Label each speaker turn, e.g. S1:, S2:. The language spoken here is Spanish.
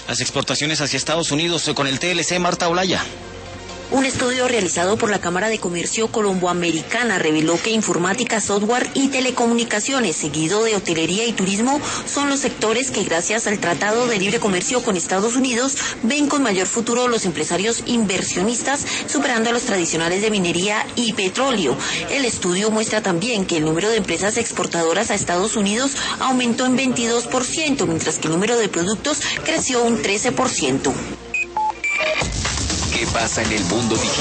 S1: Las exportaciones hacia Estados Unidos con el TLC, Marta Olaya.
S2: Un estudio realizado por la Cámara de Comercio Colomboamericana reveló que informática, software y telecomunicaciones, seguido de hotelería y turismo, son los sectores que gracias al Tratado de Libre Comercio con Estados Unidos ven con mayor futuro los empresarios inversionistas, superando a los tradicionales de minería y petróleo. El estudio muestra también que el número de empresas exportadoras a Estados Unidos aumentó en 22%, mientras que el número de productos creció un 13%.
S3: ¿Qué pasa en el mundo digital?